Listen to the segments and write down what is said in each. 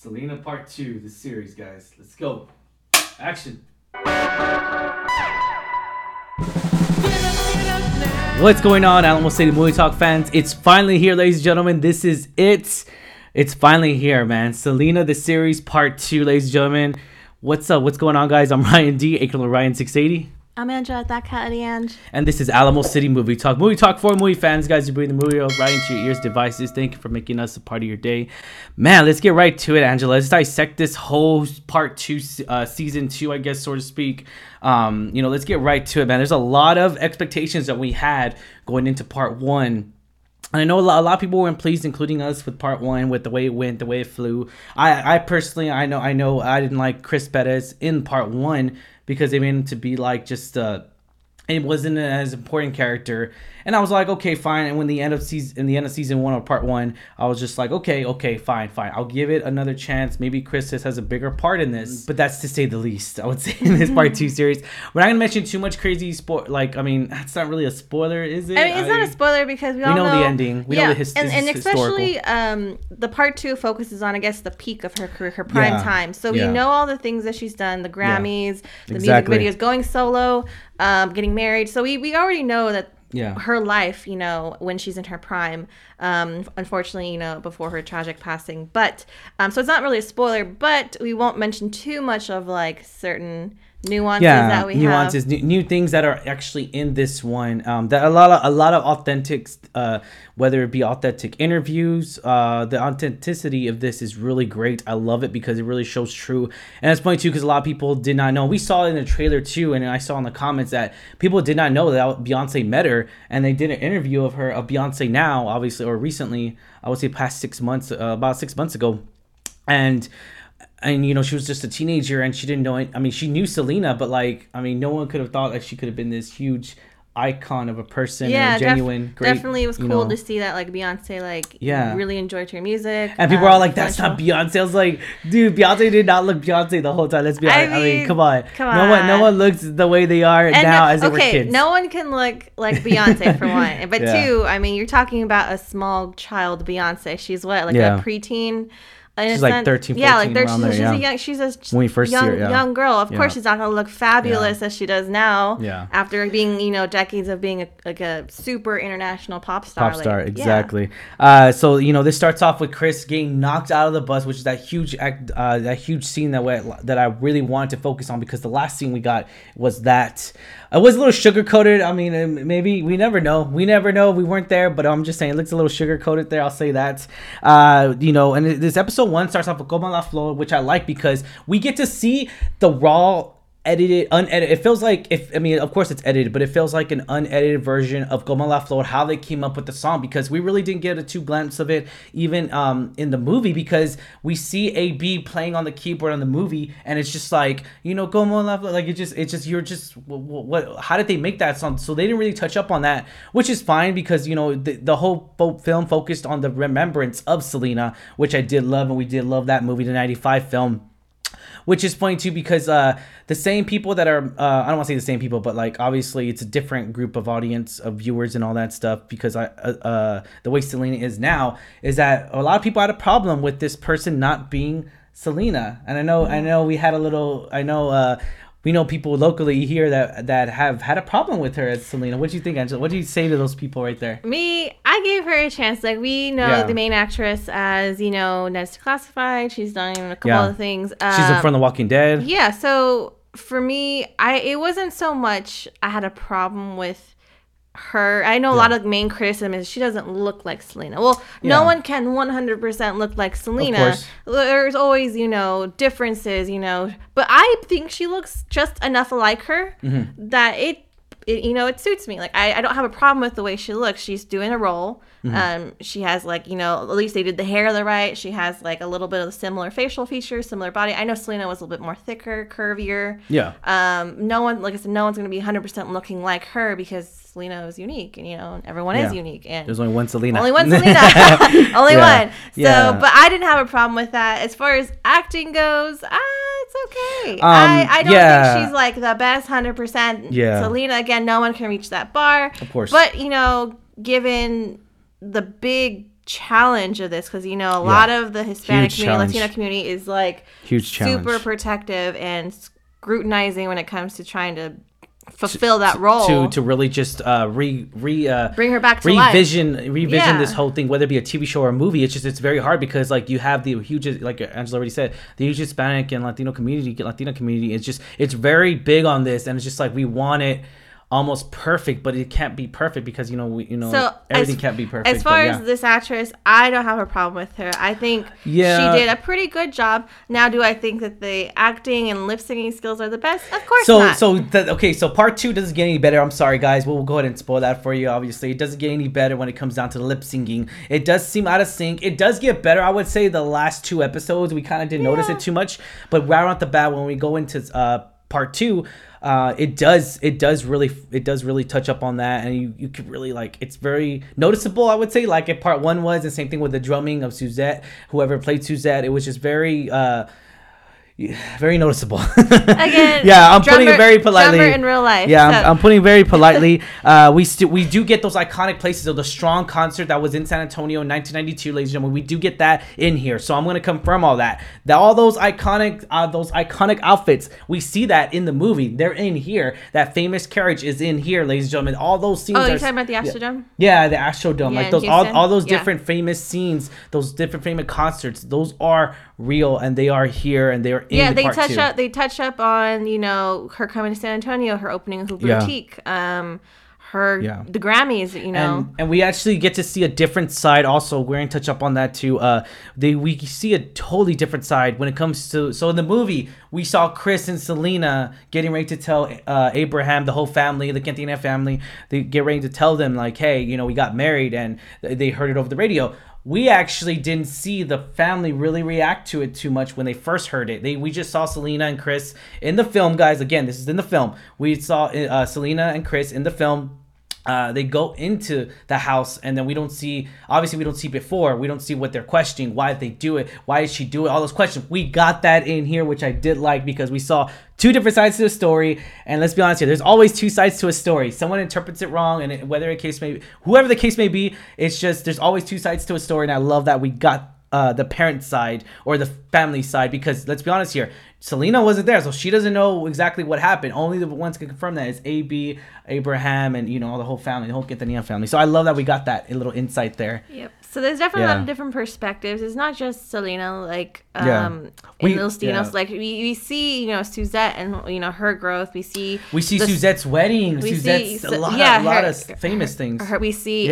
Selena Part 2, the series, guys. Let's go. Action. What's going on, Alamo City Movie Talk fans? It's finally here, ladies and gentlemen. This is it. It's finally here, man. Selena, the series, Part 2, ladies and gentlemen. What's up? What's going on, guys? I'm Ryan D, aka Ryan680. I'm Angela, that cat Ange. And this is Alamo City Movie Talk. Movie Talk for movie fans, guys. You bring the movie right into your ears, devices. Thank you for making us a part of your day. Man, let's get right to it, Angela. Let's dissect this whole Part 2, Season 2, I guess, so to speak. Let's get right to it, man. There's a lot of expectations that we had going into Part 1. And I know a lot of people weren't pleased, including us, with Part 1, with the way it went, the way it flew. I personally, I know I didn't like Chris Perez in Part 1 because they made him to be like just it wasn't as important character. And I was like, okay, fine. And when the end of season 1 of Part 1, I was just like, okay, fine. I'll give it another chance. Maybe Chris has a bigger part in this. But that's to say the least, I would say, in this Part 2 series. We're not going to mention too much crazy that's not really a spoiler, is it? I mean, it's not a spoiler because we all know the ending. We know the history. And especially the Part 2 focuses on, I guess, the peak of her career, her prime time. So we know all the things that she's done, the Grammys, the music videos, going solo, getting married. So we already know that her life, when she's in her prime, unfortunately, before her tragic passing. But so it's not really a spoiler, but we won't mention too much of like certain nuances that we have. New things that are actually in this one. That a lot of authentic, whether it be authentic interviews, the authenticity of this is really great. I love it because it really shows true. And it's funny too because a lot of people did not know. We saw it in the trailer too, and I saw in the comments that people did not know that Beyonce met her, and they did an interview of Beyonce now, obviously, or recently. I would say past 6 months, about 6 months ago, and she was just a teenager and she didn't know it. I mean, she knew Selena, but no one could have thought that she could have been this huge icon of a person. Yeah, genuine, great. Definitely, it was cool to see that Beyonce really enjoyed her music. And people are all like, "That's not Beyonce." I was like, "Dude, Beyonce did not look Beyonce the whole time." Let's be honest. I mean, come on. No one looks the way they are now as they were kids. No one can look like Beyonce for one, but two, I mean, you're talking about a small child Beyonce. She's what, a preteen. She's like 13, 14, around there, she's a young girl. Of course, she's not going to look fabulous as she does now. Yeah. After being, decades of being a super international pop star. Exactly. So this starts off with Chris getting knocked out of the bus, which is that huge scene that I really wanted to focus on because the last scene we got was that. It was a little sugar-coated. I mean, maybe we never know. We weren't there, but I'm just saying it looks a little sugar-coated there. I'll say that. And this episode 1 starts off with Como La Flor, which I like because we get to see the raw, unedited. It feels like of course it's edited, but it feels like an unedited version of Como La Flor, how they came up with the song, because we really didn't get a true glimpse of it even in the movie, because we see AB playing on the keyboard on the movie, and it's just like, Como La Flor, what, how did they make that song? So they didn't really touch up on that, which is fine because the whole film focused on the remembrance of Selena, which I did love, and we did love that movie, the 95 film. Which is funny too because the same people that are I don't want to say the same people, but obviously it's a different group of audience of viewers and all that stuff, because the way Selena is now is that a lot of people had a problem with this person not being Selena. And I know we had a little we know people locally here that have had a problem with her as Selena. What do you think, Angela? What do you say to those people right there? I gave her a chance. We know the main actress as, Ned's Declassified. She's done a couple of things. She's from The Walking Dead. Yeah, so for me, it wasn't so much I had a problem with her. I know a lot of main criticism is she doesn't look like Selena. Well, no one can 100% look like Selena. Of course. There's always, differences, but I think she looks just enough like her that it suits me. I don't have a problem with the way she looks. She's doing a role. She has at least they did the hair right. She has a little bit of similar facial features, similar body. I know Selena was a little bit more thicker, curvier. Yeah. No one, like I said, no one's going to be 100% looking like her because Selena is unique, and everyone is unique. And there's only one Selena. Only one. So, but I didn't have a problem with that. As far as acting goes, it's okay. I don't think she's the best 100%. Selena, again, no one can reach that bar. Of course. But given the big challenge of this, because a lot of the Hispanic community, Latino community is like huge challenge, super protective and scrutinizing when it comes to trying to fulfill that role, to really just bring her back to revision this whole thing, whether it be a TV show or a movie. It's very hard because like you have the huge, like Angela already said, the huge Hispanic and Latina community. It's very big on this, and it's just like we want it almost perfect, but it can't be perfect because everything can't be perfect. As far as this actress, I don't have a problem with her. I think she did a pretty good job. Now, do I think that the acting and lip syncing skills are the best? Of course not. So part 2 doesn't get any better. I'm sorry, guys. We'll go ahead and spoil that for you. Obviously, it doesn't get any better when it comes down to the lip syncing. It does seem out of sync. It does get better. I would say the last 2 episodes we kind of didn't notice it too much, but right off the bat when we go into part 2. It does really touch up on that, and you can really like, it's very noticeable, I would say, like if part 1 was, and same thing with the drumming of Suzette, whoever played Suzette. It was just very very noticeable. Again, yeah, I'm putting it very politely. Drummer in real life. Yeah, so. I'm putting it very politely. We do get those iconic places of the Strong concert that was in San Antonio in 1992, ladies and gentlemen. We do get that in here, so I'm going to confirm all that. All those iconic outfits, we see that in the movie. They're in here. That famous carriage is in here, ladies and gentlemen. All those scenes. Oh, you're talking about the Astrodome? Yeah, the Astrodome. Yeah, like those, all those different famous scenes, those different famous concerts. Those are real, and they are here, and they are in they part touch 2. They touch up on her coming to San Antonio, her opening a boutique, the Grammys, and we actually get to see a different side. Also, we're going to touch up on that too. We see a totally different side when it comes to. So in the movie, we saw Chris and Selena getting ready to tell Abraham, the whole family, the Quintanilla family, they get ready to tell them like, hey, we got married, and they heard it over the radio. We actually didn't see the family really react to it too much when they first heard it. We just saw Selena and Chris in the film, guys. Again, this is in the film. We saw Selena and Chris in the film. They go into the house, and then we don't see before. We don't see what they're questioning. Why did they do it? Why did she do it? All those questions. We got that in here, which I did like, because we saw 2 different sides to the story. And let's be honest here, there's always 2 sides to a story. Someone interprets it wrong, and whoever the case may be, it's just there's always 2 sides to a story. And I love that we got the parent side or the family side, because let's be honest here, Selena wasn't there, so she doesn't know exactly what happened. Only the ones can confirm that is AB, Abraham, and the whole family, the whole Quintanilla family. So I love that we got that little insight there. Yep. So there's definitely a lot of different perspectives. It's not just Selena, like in Los Dinos. Like we see, Suzette and her growth. We see Suzette's wedding. Suzette's a lot of famous things. We see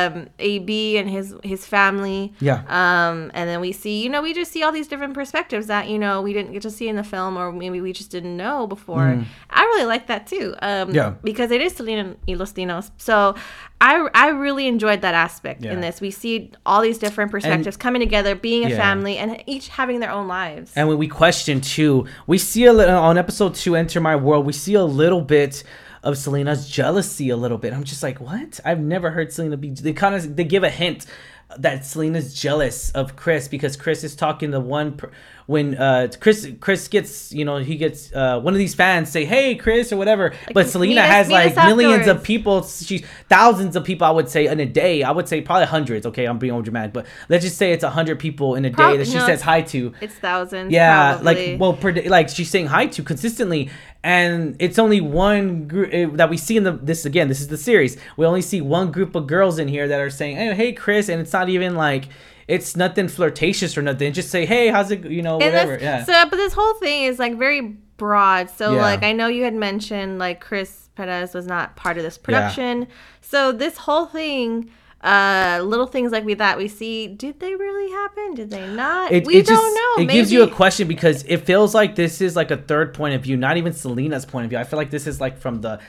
AB and his family. Yeah. And then we see, we just see all these different perspectives that we didn't get to see in the film, or maybe we just didn't know before. I really like that too. Because it is Selena y Los Dinos. So I really enjoyed that aspect in this. We see all these different perspectives coming together, being a family, and each having their own lives. And when we question too, we see on episode 2, Enter My World, we see a little bit of Selena's jealousy a little bit. I'm just like, what? I've never heard Selena be. They give a hint that Selena's jealous of Chris, because Chris is talking to one. When Chris gets, he gets one of these fans say, "Hey, Chris," or whatever. But Selena has like millions of people. She's thousands of people, I would say, in a day. I would say probably hundreds. Okay, I'm being over dramatic, but let's just say it's 100 people in a day that she says hi to. It's thousands. Yeah, probably. Per day, like she's saying hi to consistently, and it's only one group that we see in this is the series. We only see one group of girls in here that are saying, "Hey, Chris," and it's not even like. It's nothing flirtatious or nothing. Just say, hey, how's it, whatever. But this whole thing is like very broad. So like I know you had mentioned like Chris Perez was not part of this production. Yeah. So this whole thing, little things like that we see, did they really happen? Did they not? We don't know. It gives you a question, because it feels like this is like a third point of view, not even Selena's point of view. I feel like this is like from the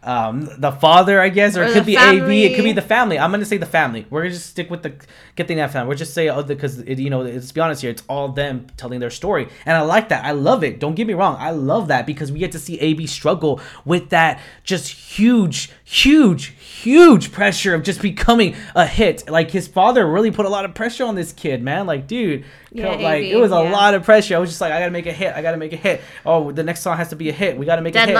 father, I guess, or it could be family. AB, it could be the family. I'm gonna say the family. We're gonna just stick with the Quintanilla family. We'll just say because let's be honest here, it's all them telling their story, and I like that. I love it. Don't get me wrong, I love that, because we get to see AB struggle with that just huge pressure of just becoming a hit. Like his father really put a lot of pressure on this kid, man. Like, dude. Like it was a lot of pressure. I was just like, I gotta make a hit. Oh, the next song has to be a hit. We gotta make a hit.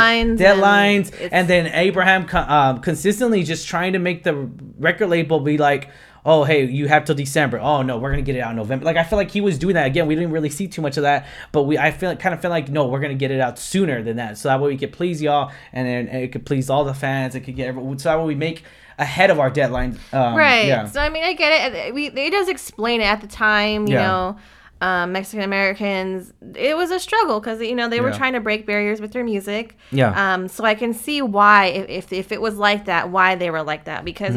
Deadlines, and then Abraham consistently just trying to make the record label be like, oh, hey, you have till December. Oh no, we're gonna get it out in November. Like I feel like he was doing that again. We didn't really see too much of that, but I feel like no, we're gonna get it out sooner than that, so that way we could please y'all, and then it could please all the fans. It could get everyone. So that way we make ahead of our deadline. Right. Yeah. So I mean, I get it. It does explain it at the time. You know. Mexican Americans, it was a struggle because they were trying to break barriers with their music. Yeah. So I can see why, if it was like that, why they were like that, because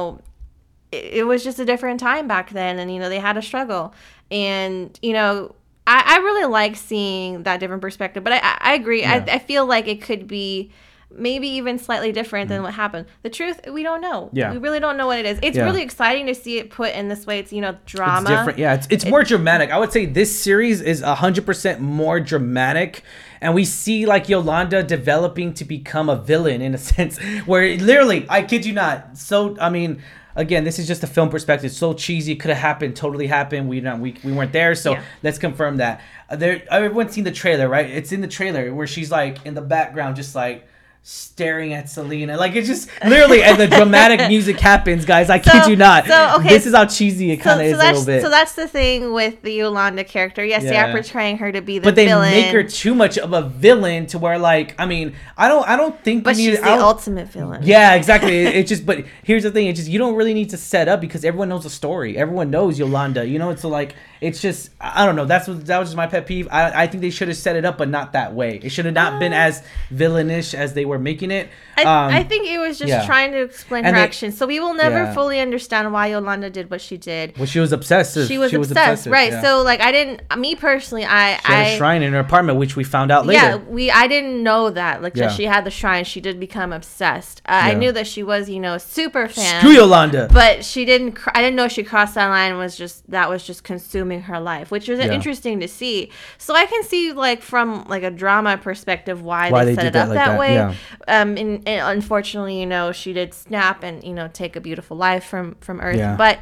it was just a different time back then, and they had a struggle, and I really like seeing that different perspective. But I agree. Yeah. I feel like it could be maybe even slightly different than what happened. The truth, we don't know. Yeah. We really don't know what it is. It's really exciting to see it put in this way. It's, drama. It's different. Yeah, it's more dramatic. I would say this series is 100% more dramatic. And we see like Yolanda developing to become a villain in a sense where literally, I kid you not. So, I mean, again, this is just a film perspective. So cheesy. It could have happened. Totally happened. We weren't there. So let's confirm that. Everyone's seen the trailer, right? It's in the trailer where she's like in the background, just like staring at Selena, like it's just literally, and the dramatic music happens, guys. I kid you not. So okay, this is how cheesy it kind of is a little bit. So that's the thing with the Yolanda character. Yes, they are portraying her to be the but they villain. make her too much of a villain to where, like, I mean, I don't think. But she's the ultimate villain. Yeah, exactly. It's just, but here's the thing: it's just you don't really need to set up because everyone knows the story. Everyone knows Yolanda. It's like it's just that was just my pet peeve. I think they should have set it up, but not that way. It should have not been as villainish as they were making it. I think it was just trying to explain her actions. So we will never fully understand why Yolanda did what she did. Well, she was obsessive. She was obsessed, right? Yeah. So like, me personally, she had a shrine in her apartment, which we found out later. Yeah, I didn't know that. Like, she had the shrine. She did become obsessed. I knew that she was, a super fan. Screw Yolanda. But she didn't. I didn't know she crossed that line. That was just consuming her life, which was interesting to see. So I can see, like, from like a drama perspective, why they set it up that way. Yeah. And unfortunately, she did snap and take a beautiful life from Earth. Yeah. But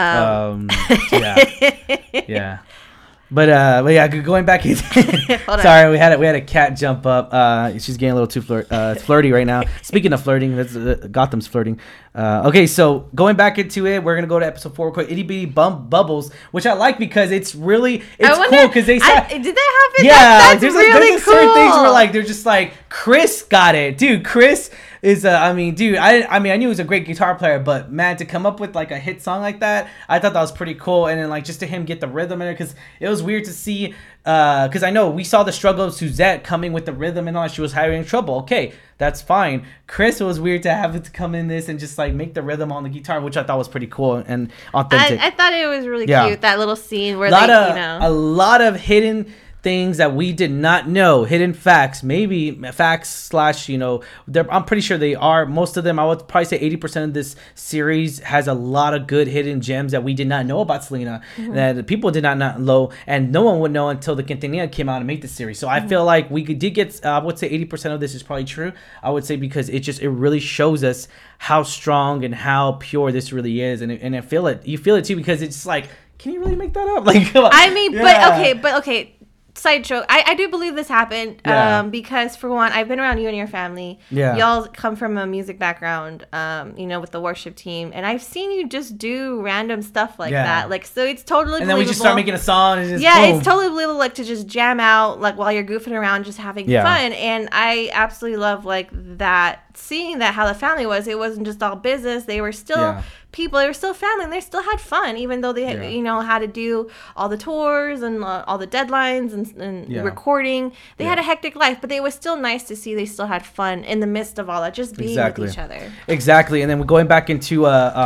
yeah. But yeah, going back. Sorry, we had a cat jump up. She's getting a little too flirty right now. Speaking of flirting, Gotham's flirting. Okay, so going back into it, we're gonna go to episode 4 quick. Itty Bitty Bubbles, which I like because it's cool because they said, did that happen? Yeah, that's really cool. Certain things where like they're just like, Chris got it, dude. Chris is I knew he was a great guitar player, but man, to come up with like a hit song like that, I thought that was pretty cool. And then like just to him get the rhythm in it, because it was weird to see, because I know we saw the struggle of Suzette coming with the rhythm and all. She was having trouble. Okay, that's fine. Chris, was weird to have it to come in this and just like make the rhythm on the guitar, which I thought was pretty cool and authentic. I thought it was really cute, that little scene where a lot of hidden things that we did not know, hidden facts, maybe facts / I'm pretty sure they are. Most of them, I would probably say 80% of this series has a lot of good hidden gems that we did not know about Selena, that people did not know, and no one would know until the Quintanilla came out and made the series. So I feel like we did get, I would say 80% of this is probably true. I would say because it really shows us how strong and how pure this really is, and I feel it. You feel it too, because it's like, can you really make that up? Like, I mean, but okay. Side joke, I do believe this happened, because for one, I've been around you and your family. Yeah. Y'all come from a music background, with the worship team, and I've seen you just do random stuff like that. Like, so it's totally and believable. Then we just start making a song and just boom. It's totally believable, like, to just jam out, like, while you're goofing around, just having fun. And I absolutely love, like, that, seeing that, how the family was. It wasn't just all business. They were still people. They were still family, and they still had fun, even though they had to do all the tours and all the deadlines and recording. They had a hectic life, but it was still nice to see they still had fun in the midst of all that, just being with each other. Exactly. And then we're going back into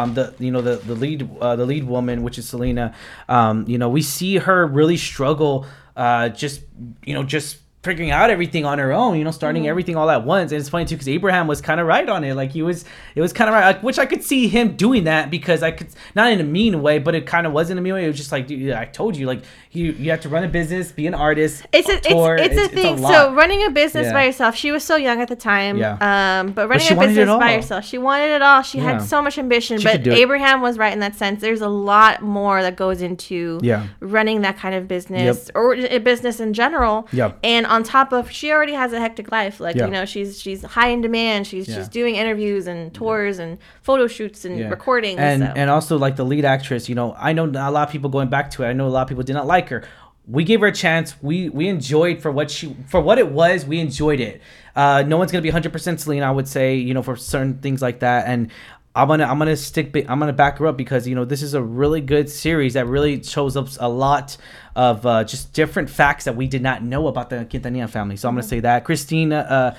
the lead woman, which is Selena. We see her really struggle, just figuring out everything on her own, starting everything all at once. And it's funny too, because Abraham was kind of right on it. Like, it was kind of right, like, which I could see him doing that, because I could, not in a mean way, but it kind of was in a mean way. It was just like, dude, I told you, like, you have to run a business, be an artist. It's a thing. So running a business by yourself, she was so young at the time. But running a business by herself, she wanted it all. She had so much ambition. But Abraham was right in that sense. There's a lot more that goes into running that kind of business, or a business in general. And on top of, she already has a hectic life. Like, Yeah. you know, she's high in demand. She's doing interviews and tours and photo shoots and recordings. And also, like, the lead actress, you know, I know a lot of people going back to it. I know a lot of people did not like her. We gave her a chance. We enjoyed for what it was. We enjoyed it. No one's gonna be 100% Selena, I would say, you know, for certain things like that. And I'm gonna back her up because, you know, this is a really good series that really shows up a lot of just different facts that we did not know about the Quintanilla family. So I'm gonna say that Christian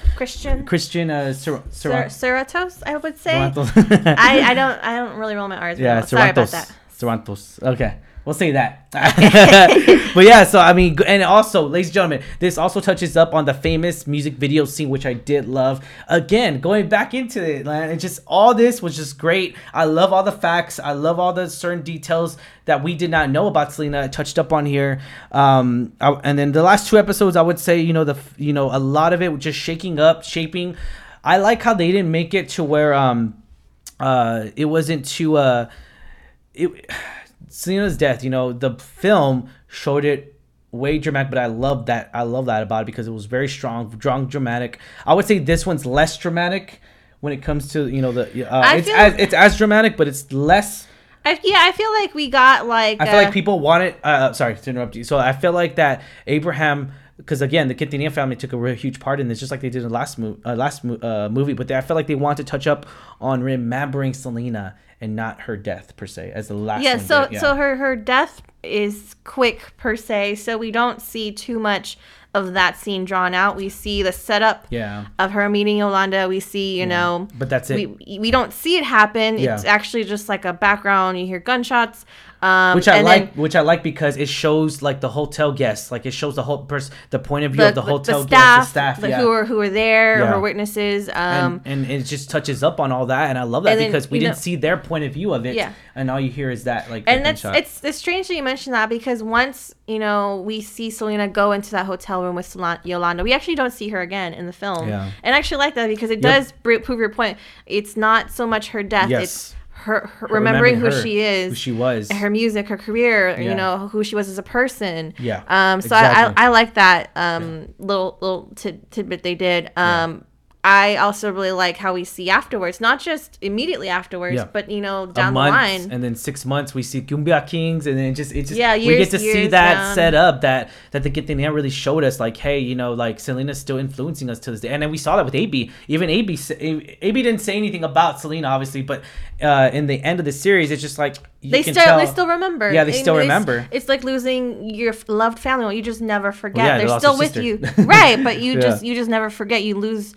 Cerratos, I would say. I don't really roll my R's. Yeah, sorry about that. Cerratos. Okay. We'll say that. But yeah, so I mean, and also, ladies and gentlemen, this also touches up on the famous music video scene, which I did love. Again, going back into it, man, and just all this was just great. I love all the facts. I love all the certain details that we did not know about Selena touched up on here. And then the last 2 episodes, I would say, you know, a lot of it just shaping. I like how they didn't make it to where it wasn't too Selena's death, you know, the film showed it way dramatic, but I love that about it because it was very strong, dramatic. I would say this one's less dramatic when it comes to, you know, it's as dramatic, but it's less. I feel like we got like. I feel like people wanted. Sorry to interrupt you. So I feel like that Abraham, because again, the Quintanilla family took a real huge part in this, just like they did in the last movie. But I feel like they wanted to touch up on remembering Selena and not her death per se as the last one. So her death is quick per se, so we don't see too much of that scene drawn out. We see the setup of her meeting Yolanda. We see, you know, but that's it. We don't see it happen. It's actually just like a background. You hear gunshots. Which I like because it shows like the hotel guests, like it shows the whole the point of view of the hotel guests, the staff, who are there, or witnesses, and it just touches up on all that, and I love that because we didn't see their point of view of it, and all you hear is that like. And it's strange that you mentioned that because once, you know, we see Selena go into that hotel room with Yolanda, we actually don't see her again in the film, and I actually like that because it does prove your point. It's not so much her death; it's her remembering who she is, who she was, her music, her career, you know, who she was as a person. So exactly. I like that little tidbit they did. I also really like how we see afterwards, not just immediately afterwards, but, you know, down the line. And then 6 months we see Cumbia Kings, and then it just we years, get to see that set up that the Quintanilla really showed us, like, hey, you know, like Selena's still influencing us to this day. And then we saw that with AB. Even AB didn't say anything about Selena, obviously, but in the end of the series, it's just like they still remember. Yeah, they still remember. It's like losing your loved family. You just never forget. They're still with you, right? But you just never forget. You lose.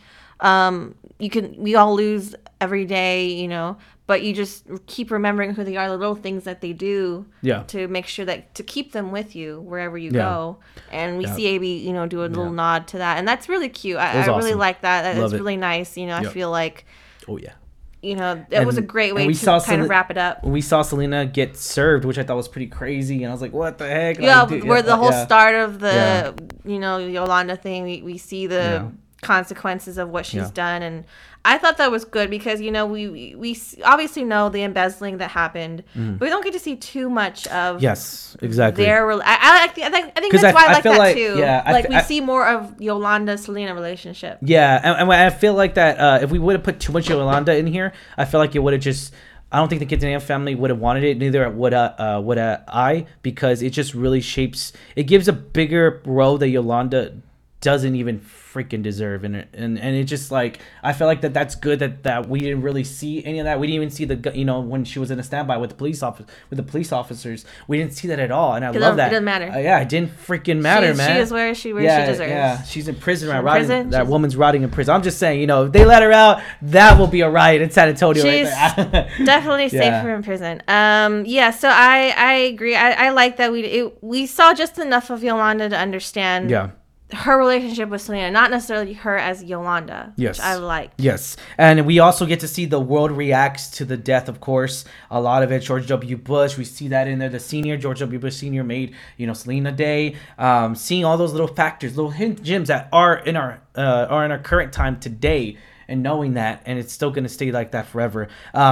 We all lose every day, you know, but you just keep remembering who they are, the little things that they do to make sure that to keep them with you wherever you go. And we see AB, you know, do a little nod to that. And that's really cute. I really like that. It's really nice. You know, I feel like, you know, that was a great way to kind of wrap it up. We saw Selena get served, which I thought was pretty crazy. And I was like, what the heck? Where the whole start of the, you know, Yolanda thing, we see the consequences of what she's done, and I thought that was good because, you know, we obviously know the embezzling that happened, but we don't get to see too much of their I think that's why I like that too. We see more of Yolanda Selena relationship. And I feel like that if we would have put too much Yolanda in here, I feel like it would have just, I don't think the Quintanilla family would have wanted it. Neither would I, because it just really shapes. It gives a bigger role that Yolanda doesn't even freaking deserve, and it just like, I feel like that's good that we didn't really see any of that. We didn't even see the, you know, when she was in a standby with the police officers, we didn't see that at all, and I love that. It doesn't matter. It didn't freaking matter, man. She is where she deserves. Yeah, she's in prison right now. That woman's rotting in prison. I'm just saying, you know, if they let her out, that will be a riot in San Antonio. She's definitely safer in prison. So I agree. I like that we saw just enough of Yolanda to understand her relationship with Selena, not necessarily her as Yolanda, which I like. Yes, and we also get to see the world reacts to the death, of course. A lot of it, George W. Bush, we see that in there. The senior, George W. Bush Sr. made, you know, Selena Day. Seeing all those little factors, little hidden gems that are in our current time today, and knowing that, and it's still going to stay like that forever.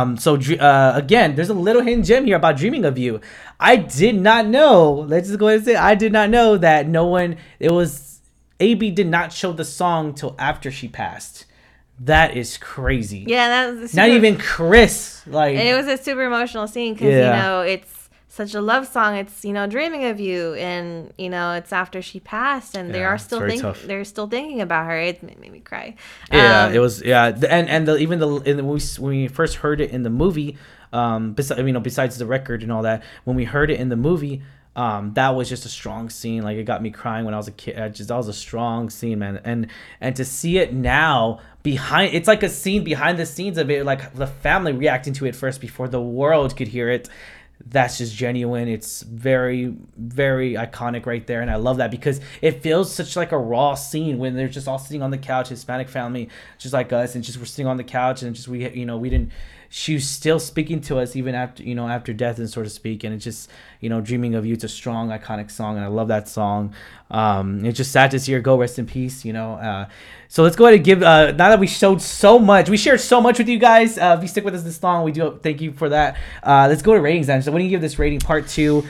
Again, there's a little hidden gem here about Dreaming of You. I did not know, let's just go ahead and say, I did not know that AB did not show the song till after she passed. That is crazy. Yeah, that was not even Chris. Like, and it was a super emotional scene because you know it's such a love song. It's dreaming of you, and it's after she passed, and they are still they're still thinking about her. It made me cry. Yeah, it was when we first heard it in the movie, besides the record and all that, when we heard it in the movie. That was just a strong scene. Like, it got me crying when I was a kid. That was a strong scene, man. And to see it now it's like a scene behind the scenes of it, like the family reacting to it first before the world could hear it. That's just genuine. It's very, very iconic right there. And I love that because it feels such like a raw scene when they're just all sitting on the couch, Hispanic family, just like us, and just we're sitting on the couch and just we didn't. She was still speaking to us even after death, and so to speak. And it's just, Dreaming of You. It's a strong, iconic song, and I love that song. It's just sad to see her go. Rest in peace. So let's go ahead and give. Now that we shared so much with you guys. If you stick with us this long, we do thank you for that. Let's go to ratings then. So what do you give this rating? Part 2.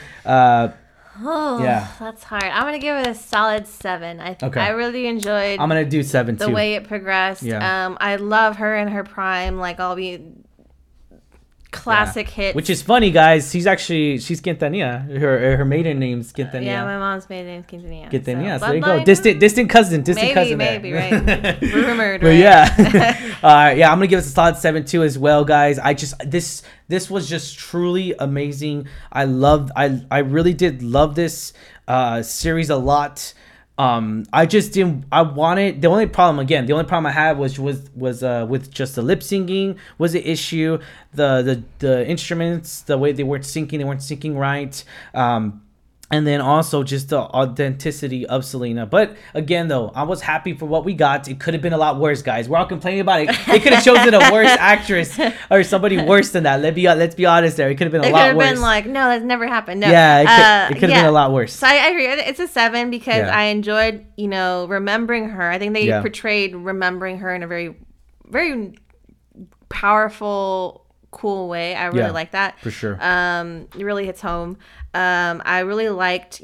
That's hard. I'm gonna give it a solid 7. I really enjoyed. I'm gonna do 7 too. The way it progressed. Yeah. I love her in her prime. Like, all the classic hits. Which is funny, guys. She's Quintanilla. Her maiden name's Quintanilla. Yeah, my mom's maiden name's Quintanilla. So there you go. Distant cousin. Maybe, right? Rumored, but right? Yeah. I'm gonna give us a solid 7 too as well, guys. This was just truly amazing. I really did love this series a lot. The only problem I had was with just the lip syncing was the issue. The instruments, the way they weren't syncing right. And then also just the authenticity of Selena. But again, though, I was happy for what we got. It could have been a lot worse, guys. We're all complaining about it. They could have chosen a worse actress or somebody worse than that. Let's be honest there. It could have been a lot worse. It could have been like, no, that's never happened. No. Yeah, it could have been a lot worse. So I agree. It's a 7 because I enjoyed, remembering her. I think they portrayed remembering her in a very, very powerful, cool way. I really like that. For sure. It really hits home. I really liked,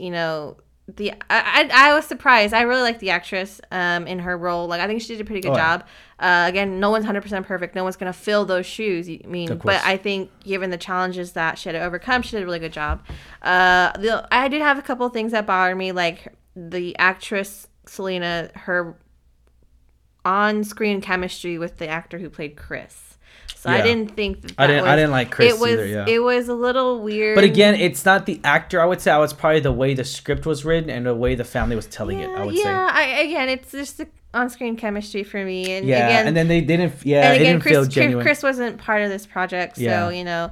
I was surprised. I really liked the actress in her role. Like, I think she did a pretty good job. Again, no one's 100% perfect. No one's going to fill those shoes. But I think given the challenges that she had to overcome, she did a really good job. I did have a couple of things that bothered me, like the actress Selena, her on-screen chemistry with the actor who played Chris. So I didn't think I didn't like Chris either. Yeah, it was a little weird. But again, it's not the actor. I would say it's probably the way the script was written and the way the family was telling it. I would say. Again, it's just the on-screen chemistry for me. And again, and then they didn't. Yeah, and again, feel genuine. Chris wasn't part of this project, so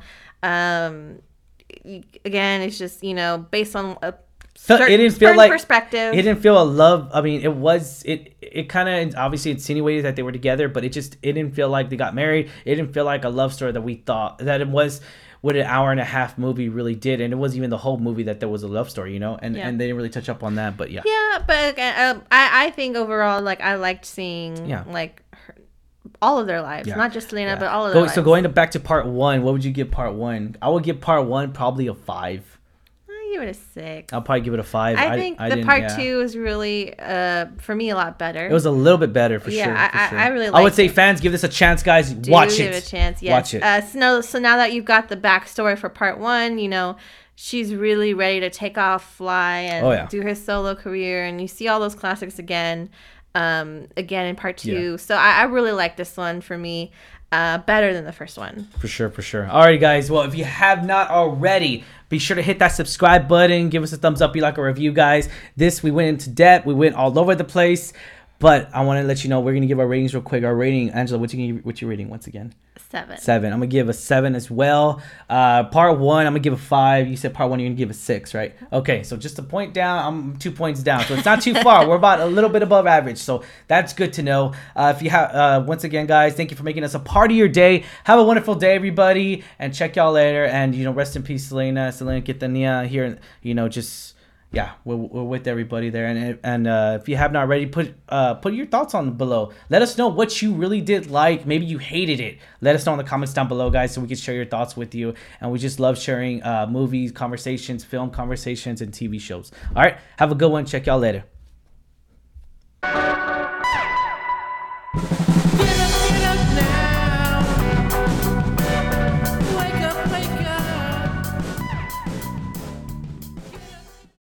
again, it's just based on a it didn't feel like perspective. It didn't feel a love. I mean, it kind of obviously insinuated that they were together, but it didn't feel like they got married. It didn't feel like a love story that we thought that it was. What an hour and a half movie really did, and it wasn't even the whole movie that there was a love story, and they didn't really touch up on that. But but again, I think overall, like, I liked seeing like all of their lives, not just Selena, but all of their lives. So going back to part 1, what would you give part 1? I would give part 1 probably a 5. Give it a 6. I'll probably give it a 5. I think the part 2 is really, for me, a lot better. It was a little bit better for sure. I really liked it. I would say fans, give this a chance, guys. Watch it. Give it a chance. Yes. Watch it. So now that you've got the backstory for part 1, she's really ready to take off, fly, and do her solo career, and you see all those classics again in part 2. Yeah. So I really like this one for me. Better than the first one. For sure. Alrighty, guys. Well, if you have not already, be sure to hit that subscribe button. Give us a thumbs up. You like a review, guys. We went into depth. We went all over the place. But I want to let you know we're going to give our ratings real quick. Our rating, Angela, what's your rating once again? 7. 7. I'm going to give a 7 as well. Part 1, I'm going to give a 5. You said part 1, you're going to give a 6, right? Okay, so just a point down. I'm 2 points down. So it's not too far. We're about a little bit above average. So that's good to know. If you have, once again, guys, thank you for making us a part of your day. Have a wonderful day, everybody. And check y'all later. And, rest in peace, Selena Quintanilla here. We're with everybody there, and if you have not already, put your thoughts on below. Let us know what you really did like. Maybe you hated it. Let us know in the comments down below, guys, so we can share your thoughts with you. And we just love sharing movies, conversations, film conversations, and TV shows. All right, have a good one. Check y'all later.